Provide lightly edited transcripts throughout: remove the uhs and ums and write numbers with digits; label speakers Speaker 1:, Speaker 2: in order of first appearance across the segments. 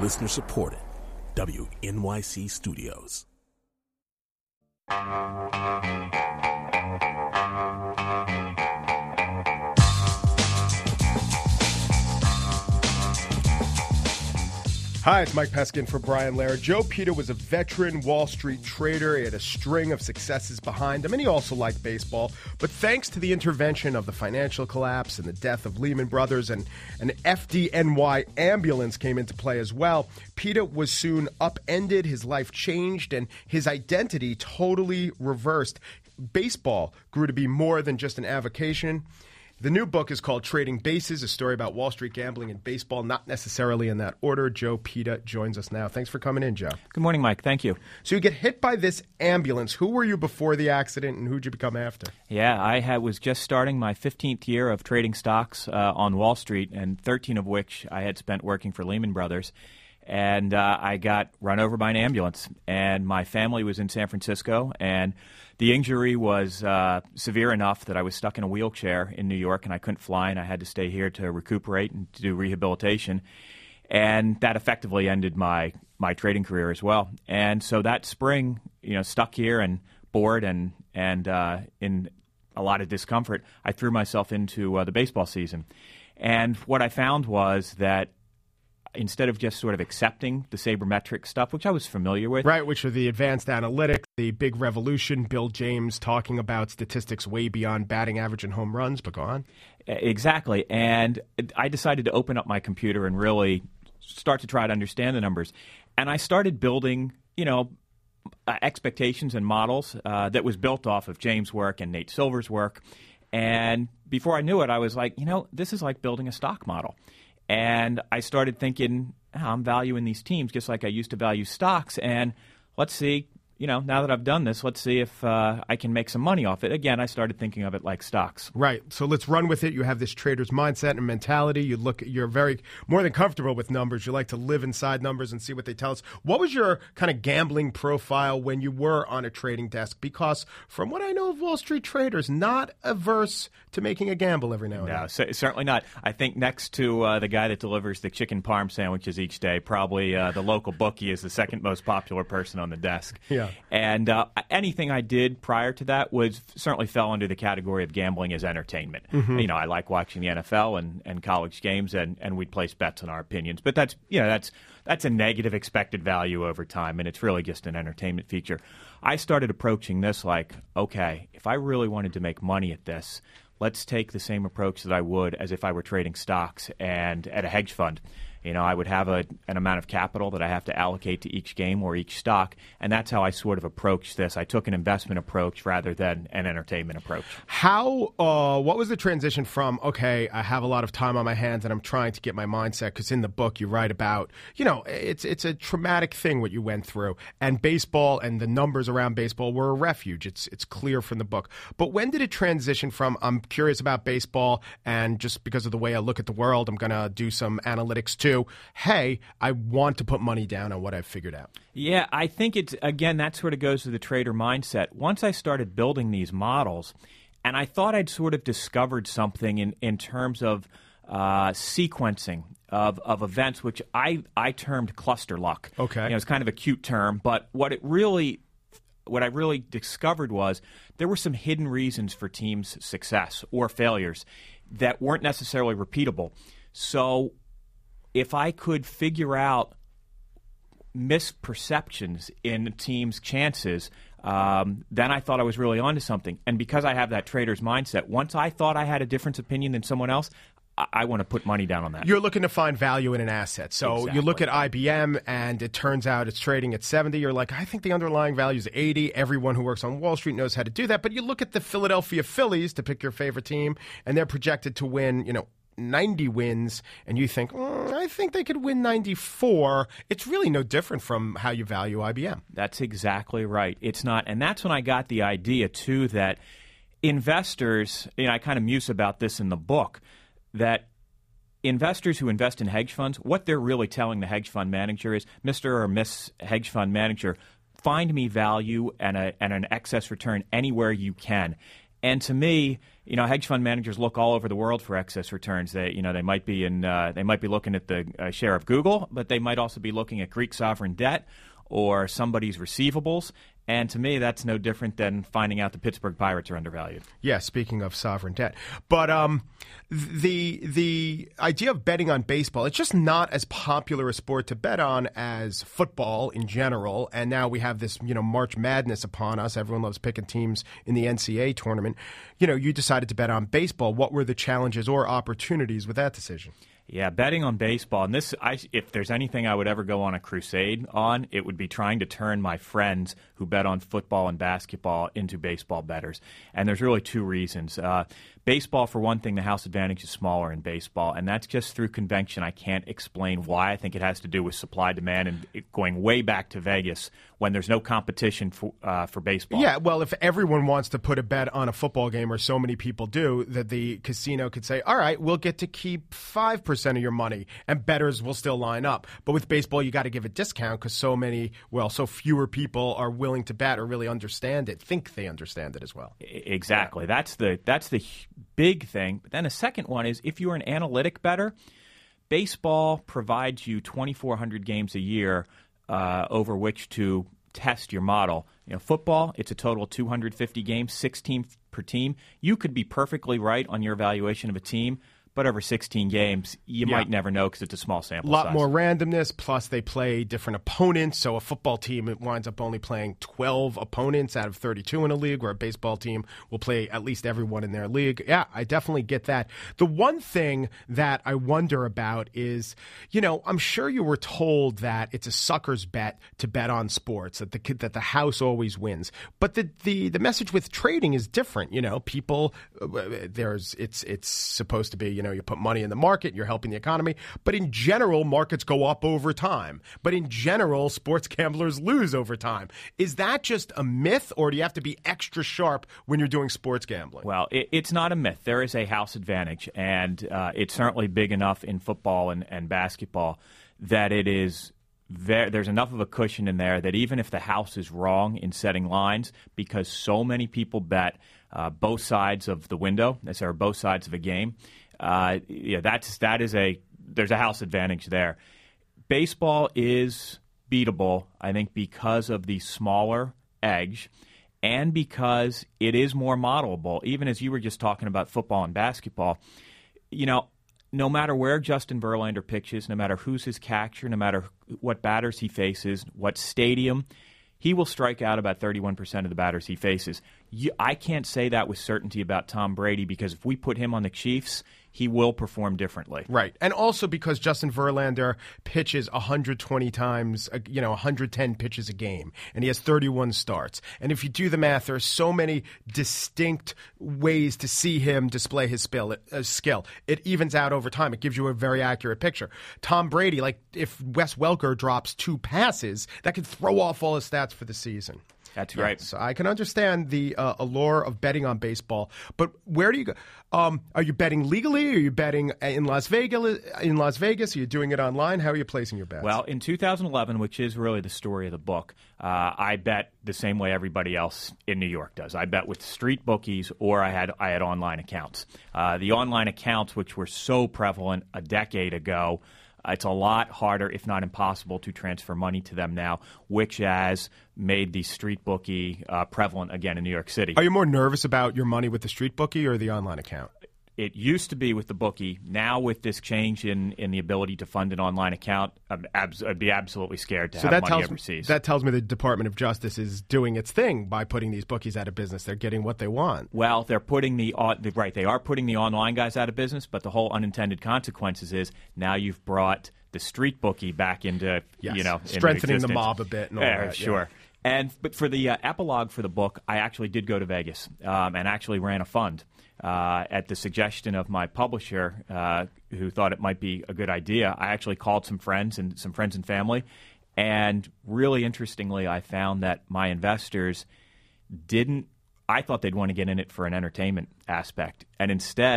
Speaker 1: Listener supported. WNYC Studios.
Speaker 2: Hi, it's Mike Peskin for Brian Laird. Joe Peta was a veteran Wall Street trader. He had a string of successes behind him, and he also liked baseball. But thanks to the intervention of the financial collapse and the death of Lehman Brothers, and an FDNY ambulance came into play as well, Peta was soon upended, his life changed, and his identity totally reversed. Baseball grew to be more than just an avocation. The new book is called Trading Bases, a story about Wall Street gambling and baseball, not necessarily in that order. Joe Peta joins us now. Thanks for coming in, Joe.
Speaker 3: Good morning, Mike. Thank you.
Speaker 2: So you get hit by this ambulance. Who were you before the accident, and who'd you become after?
Speaker 3: Yeah, I was just starting my 15th year of trading stocks on Wall Street, and 13 of which I had spent working for Lehman Brothers. And I got run over by an ambulance, and my family was in San Francisco, and the injury was severe enough that I was stuck in a wheelchair in New York, and I couldn't fly, and I had to stay here to recuperate and to do rehabilitation. And that effectively ended my trading career as well. And so that spring, stuck here and bored and in a lot of discomfort, I threw myself into the baseball season. And what I found was that instead of just sort of accepting the sabermetric stuff, which I was familiar with.
Speaker 2: Right, which are the advanced analytics, the big revolution, Bill James talking about statistics way beyond batting average and home runs, but go on.
Speaker 3: Exactly. And I decided to open up my computer and really start to try to understand the numbers. And I started building, expectations and models that was built off of James' work and Nate Silver's work. And before I knew it, I was like, this is like building a stock model. And I started thinking, I'm valuing these teams just like I used to value stocks. And let's see, now that I've done this, let's see if I can make some money off it. Again, I started thinking of it like stocks.
Speaker 2: Right. So let's run with it. You have this trader's mindset and mentality. You're very more than comfortable with numbers. You like to live inside numbers and see what they tell us. What was your kind of gambling profile when you were on a trading desk? Because from what I know of Wall Street traders, not averse to making a gamble every now and then.
Speaker 3: No, certainly not. I think next to the guy that delivers the chicken parm sandwiches each day, probably the local bookie is the second most popular person on the desk.
Speaker 2: Yeah.
Speaker 3: And anything I did prior to that certainly fell under the category of gambling as entertainment. Mm-hmm. I like watching the NFL and college games, and we'd place bets on our opinions. But that's a negative expected value over time, and it's really just an entertainment feature. I started approaching this like, okay, if I really wanted to make money at this, let's take the same approach that I would as if I were trading stocks and at a hedge fund. I would have an amount of capital that I have to allocate to each game or each stock, and that's how I sort of approached this. I took an investment approach rather than an entertainment approach.
Speaker 2: What was the transition from, okay, I have a lot of time on my hands and I'm trying to get my mindset, because in the book you write about, it's a traumatic thing what you went through, and baseball and the numbers around baseball were a refuge. It's clear from the book. But when did it transition from, I'm curious about baseball, and just because of the way I look at the world, I'm going to do some analytics too, hey, I want to put money down on what I've figured out?
Speaker 3: Yeah, I think that sort of goes to the trader mindset. Once I started building these models, and I thought I'd sort of discovered something in terms of sequencing of events, which I termed cluster luck.
Speaker 2: Okay.
Speaker 3: It's kind of a cute term, but what I really discovered was there were some hidden reasons for teams' success or failures that weren't necessarily repeatable. So if I could figure out misperceptions in a team's chances, then I thought I was really onto something. And because I have that trader's mindset, once I thought I had a different opinion than someone else, I want to put money down on that.
Speaker 2: You're looking to find value in an asset. So
Speaker 3: Exactly.
Speaker 2: You look at IBM and it turns out it's trading at 70. You're like, I think the underlying value is 80. Everyone who works on Wall Street knows how to do that. But you look at the Philadelphia Phillies, to pick your favorite team, and they're projected to win, 90 wins, and you think, I think they could win 94. It's really no different from how you value IBM.
Speaker 3: That's exactly right. It's not. And that's when I got the idea, too, that investors, I kind of muse about this in the book, that investors who invest in hedge funds, what they're really telling the hedge fund manager is, Mr. or Miss Hedge Fund Manager, find me value and an excess return anywhere you can. And to me, hedge fund managers look all over the world for excess returns. They might be looking at the share of Google, but they might also be looking at Greek sovereign debt or somebody's receivables. And to me, that's no different than finding out the Pittsburgh Pirates are undervalued.
Speaker 2: Yeah, speaking of sovereign debt. But the idea of betting on baseball, it's just not as popular a sport to bet on as football in general. And now we have this, March Madness upon us. Everyone loves picking teams in the NCAA tournament. You decided to bet on baseball. What were the challenges or opportunities with that decision?
Speaker 3: Yeah, betting on baseball. And if there's anything I would ever go on a crusade on, it would be trying to turn my friends who bet on football and basketball into baseball bettors. And there's really two reasons. Baseball, for one thing, the house advantage is smaller in baseball, and that's just through convention. I can't explain why. I think it has to do with supply-demand and going way back to Vegas when there's no competition for baseball.
Speaker 2: Yeah, well, if everyone wants to put a bet on a football game, or so many people do, that the casino could say, all right, we'll get to keep 5% of your money, and bettors will still line up. But with baseball, you got to give a discount because so fewer people are willing to bet or really understand it, think they understand it as well.
Speaker 3: Exactly. Yeah. That's the big thing. But then a second one is if you're an analytic bettor, baseball provides you 2,400 games a year over which to test your model. Football, it's a total of 250 games, 16 per team. You could be perfectly right on your evaluation of a team, but over 16 games, you might never know because it's a small sample size.
Speaker 2: A lot more randomness, plus they play different opponents. So a football team, it winds up only playing 12 opponents out of 32 in a league, where a baseball team will play at least everyone in their league. Yeah, I definitely get that. The one thing that I wonder about is, I'm sure you were told that it's a sucker's bet to bet on sports, that the house always wins. But the message with trading is different. People, it's supposed to be, you put money in the market, you're helping the economy. But in general, markets go up over time. But in general, sports gamblers lose over time. Is that just a myth, or do you have to be extra sharp when you're doing sports gambling?
Speaker 3: Well, it's not a myth. There is a house advantage, and it's certainly big enough in football and basketball that it is there's enough of a cushion in there that even if the house is wrong in setting lines, because so many people bet both sides of the window, or both sides of a game, there's a house advantage there. Baseball is beatable, I think, because of the smaller edge and because it is more modelable. Even as you were just talking about football and basketball, no matter where Justin Verlander pitches, no matter who's his catcher, no matter what batters he faces, what stadium, he will strike out about 31% of the batters he faces. I can't say that with certainty about Tom Brady, because if we put him on the Chiefs, he will perform differently.
Speaker 2: Right. And also because Justin Verlander pitches 120 times, 110 pitches a game, and he has 31 starts. And if you do the math, there are so many distinct ways to see him display his skill. It evens out over time. It gives you a very accurate picture. Tom Brady, if Wes Welker drops 2 passes, that could throw off all his stats for the season.
Speaker 3: That's right.
Speaker 2: So I can understand the allure of betting on baseball, but where do you go? Are you betting legally? Are you betting in Las Vegas? Are you doing it online? How are you placing your bets?
Speaker 3: Well, in 2011, which is really the story of the book, I bet the same way everybody else in New York does. I bet with street bookies, or I had online accounts. The online accounts, which were so prevalent a decade ago, it's a lot harder, if not impossible, to transfer money to them now, which has made the street bookie prevalent again in New York City.
Speaker 2: Are you more nervous about your money with the street bookie or the online account?
Speaker 3: It used to be with the bookie. Now, with this change in the ability to fund an online account, I'd be absolutely scared to have money overseas.
Speaker 2: That tells me the Department of Justice is doing its thing by putting these bookies out of business. They're getting what they want.
Speaker 3: Well, they're putting they are putting the online guys out of business, but the whole unintended consequences is now you've brought the street bookie back into,
Speaker 2: strengthening
Speaker 3: into
Speaker 2: the mob a bit and all that.
Speaker 3: Sure. Yeah. But for the epilogue for the book, I actually did go to Vegas and actually ran a fund. At the suggestion of my publisher, who thought it might be a good idea, I actually called some friends and family, and really interestingly, I found that my investors I thought they'd want to get in it for an entertainment aspect, and instead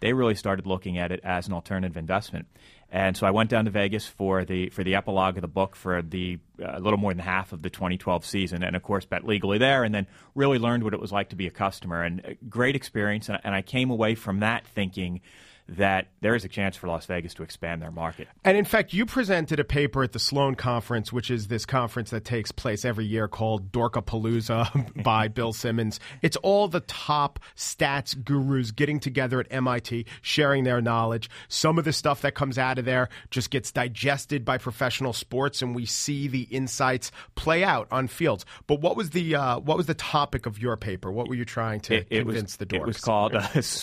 Speaker 3: they really started looking at it as an alternative investment. And so I went down to Vegas for the epilogue of the book for the little more than half of the 2012 season, and of course bet legally there, and then really learned what it was like to be a customer. And great experience, and I came away from that thinking that there is a chance for Las Vegas to expand their market.
Speaker 2: And in fact, you presented a paper at the Sloan Conference, which is this conference that takes place every year called Dorkapalooza by Bill Simmons. It's all the top stats gurus getting together at MIT, sharing their knowledge. Some of the stuff that comes out of there just gets digested by professional sports, and we see the insights play out on fields. But what was the topic of your paper? What were you trying to convince the dorks?
Speaker 3: It was called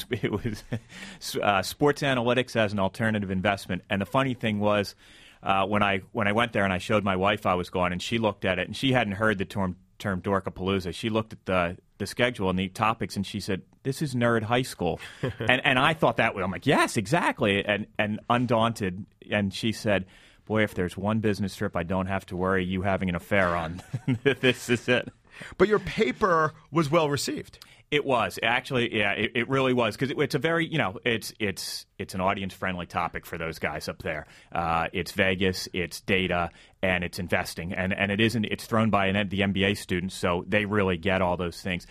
Speaker 3: Sports Analytics as an Alternative Investment. And the funny thing was, when I went there and I showed my wife I was going, and she looked at it, and she hadn't heard the term Dorkapalooza. She looked at the schedule and the topics, and she said, "This is nerd high school." and I thought that way. I'm like, yes, exactly. And undaunted. And she said, "Boy, if there's one business trip I don't have to worry you having an affair on, this is it."
Speaker 2: But your paper was well received.
Speaker 3: It was actually, yeah, it really was, because it's a very, it's an audience-friendly topic for those guys up there. It's Vegas, it's data, and it's investing, and it's thrown by the MBA students, so they really get all those things.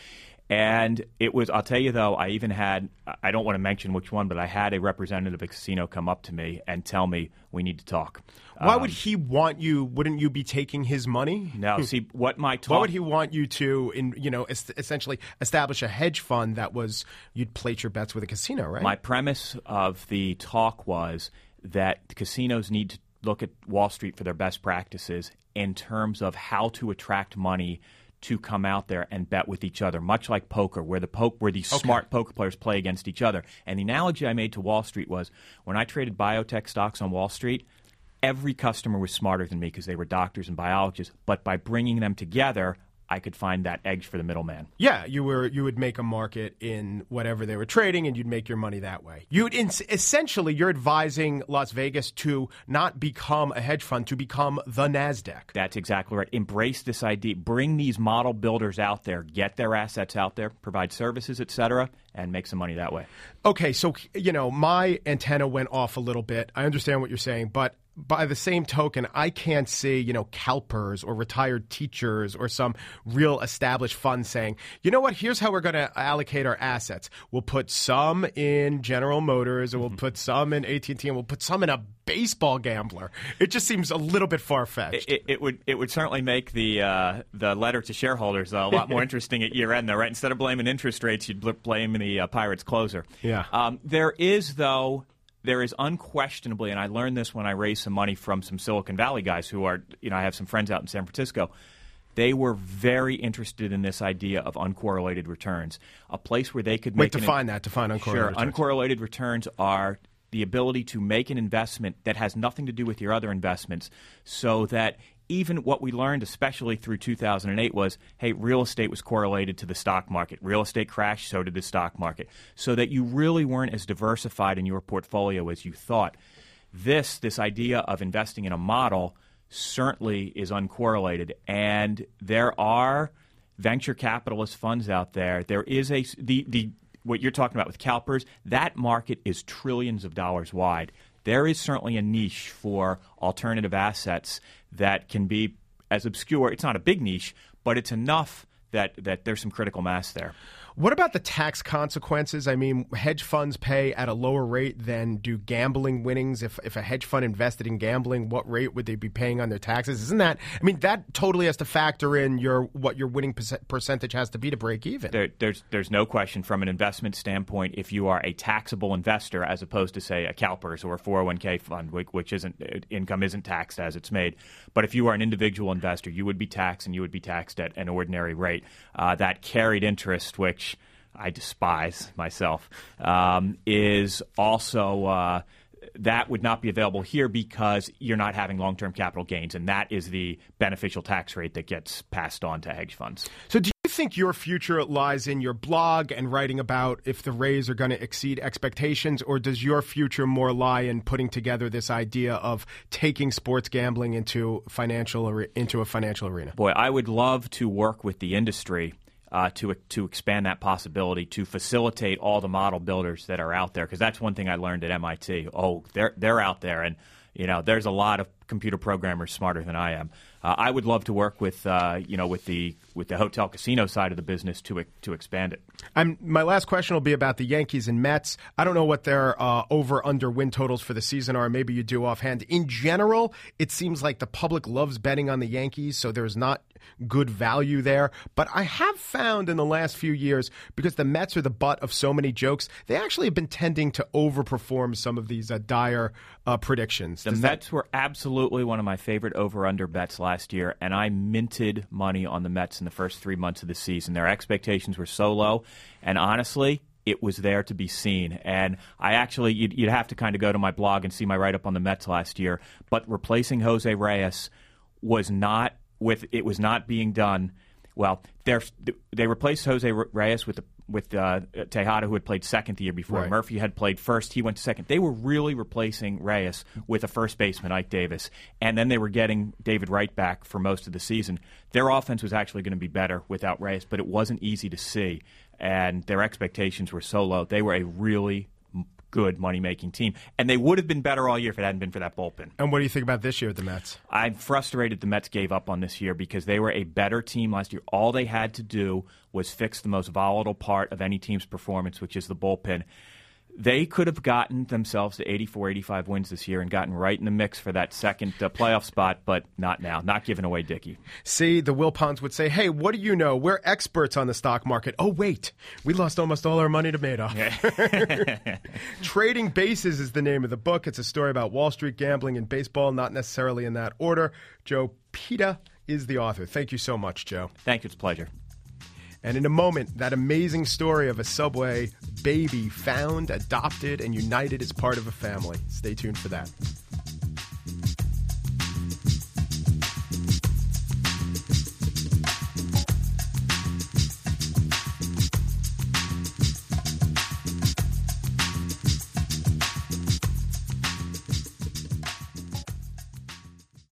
Speaker 3: And it was, I'll tell you though, I even had, I don't want to mention which one, but I had a representative of a casino come up to me and tell me, we need to talk.
Speaker 2: Why would he want you? Wouldn't you be taking his money?
Speaker 3: No. See, what my talk...
Speaker 2: Why would he want you to, essentially establish a hedge fund that was, you'd place your bets with a casino, right?
Speaker 3: My premise of the talk was that casinos need to look at Wall Street for their best practices in terms of how to attract money to come out there and bet with each other, much like poker, where these smart poker players play against each other. And the analogy I made to Wall Street was, when I traded biotech stocks on Wall Street, every customer was smarter than me because they were doctors and biologists. But by bringing them together, I could find that edge for the middleman.
Speaker 2: Yeah, you would make a market in whatever they were trading, and you'd make your money that way. Essentially, you're advising Las Vegas to not become a hedge fund, to become the NASDAQ.
Speaker 3: That's exactly right. Embrace this idea. Bring these model builders out there, get their assets out there, provide services, et cetera, and make some money that way.
Speaker 2: Okay, so, my antenna went off a little bit. I understand what you're saying, but by the same token, I can't see, CalPERS or retired teachers or some real established fund saying, you know what, here's how we're going to allocate our assets. We'll put some in General Motors, and we'll put some in AT&T, and we'll put some in a baseball gambler. It just seems a little bit far-fetched.
Speaker 3: It would certainly make the letter to shareholders a lot more interesting at year-end, though, right? Instead of blaming interest rates, you'd blame the Pirates closer.
Speaker 2: Yeah.
Speaker 3: There is unquestionably, and I learned this when I raised some money from some Silicon Valley guys who are, I have some friends out in San Francisco. They were very interested in this idea of uncorrelated returns, a place where they could make
Speaker 2: define uncorrelated returns.
Speaker 3: Uncorrelated returns are the ability to make an investment that has nothing to do with your other investments, so that even what we learned, especially through 2008, was, hey, real estate was correlated to the stock market. Real estate crashed, so did the stock market. So that you really weren't as diversified in your portfolio as you thought. This idea of investing in a model certainly is uncorrelated. And there are venture capitalist funds out there. There is what you're talking about with CalPERS, that market is trillions of dollars wide. There is certainly a niche for alternative assets that can be as obscure. It's not a big niche, but it's enough that there's some critical mass there.
Speaker 2: What about the tax consequences? I mean, hedge funds pay at a lower rate than do gambling winnings. If a hedge fund invested in gambling, what rate would they be paying on their taxes? Isn't that, that totally has to factor in what your winning percentage has to be to break even.
Speaker 3: There's no question from an investment standpoint, if you are a taxable investor as opposed to, say, a CalPERS or a 401k fund, which income isn't taxed as it's made. But if you are an individual investor, you would be taxed, and you would be taxed at an ordinary rate. That carried interest, which I despise myself, is also that would not be available here because you're not having long-term capital gains, and that is the beneficial tax rate that gets passed on to hedge funds.
Speaker 2: So do you think your future lies in your blog and writing about if the Rays are going to exceed expectations, or does your future more lie in putting together this idea of taking sports gambling into a financial arena?
Speaker 3: Boy, I would love to work with the industry to expand that possibility, to facilitate all the model builders that are out there. Because that's one thing I learned at MIT. Oh, they're out there, and there's a lot of computer programmers smarter than I am. I would love to work with with the hotel casino side of the business to expand it.
Speaker 2: My last question will be about the Yankees and Mets. I don't know what their over/under win totals for the season are. Maybe you do offhand. In general, it seems like the public loves betting on the Yankees, so there's not good value there. But I have found in the last few years, because the Mets are the butt of so many jokes, they actually have been tending to overperform some of these dire predictions.
Speaker 3: The Mets were absolutely one of my favorite over/under bets last year, and I minted money on the Mets in the first 3 months of the season. Their expectations were so low, and honestly, it was there to be seen. And I actually, you'd have to kind of go to my blog and see my write-up on the Mets last year, but replacing Jose Reyes was not being done. Well, they replaced Jose Reyes with Tejada, who had played second the year before.
Speaker 2: Right.
Speaker 3: Murphy had played first. He went to second. They were really replacing Reyes with a first baseman, Ike Davis. And then they were getting David Wright back for most of the season. Their offense was actually going to be better without Reyes, but it wasn't easy to see. And their expectations were so low. They were a really good money-making team. And they would have been better all year if it hadn't been for that bullpen.
Speaker 2: And what do you think about this year at the Mets?
Speaker 3: I'm frustrated the Mets gave up on this year because they were a better team last year. All they had to do was fix the most volatile part of any team's performance, which is the bullpen. They could have gotten themselves to 84, 85 wins this year and gotten right in the mix for that second playoff spot, but not now. Not giving away Dickey.
Speaker 2: See, the Wilpons would say, hey, what do you know? We're experts on the stock market. Oh, wait, we lost almost all our money to Madoff. Trading Bases is the name of the book. It's a story about Wall Street, gambling, and baseball, not necessarily in that order. Joe Pita is the author. Thank you so much, Joe.
Speaker 3: Thank you. It's a pleasure.
Speaker 2: And in a moment, that amazing story of a Subway baby found, adopted, and united as part of a family. Stay tuned for that.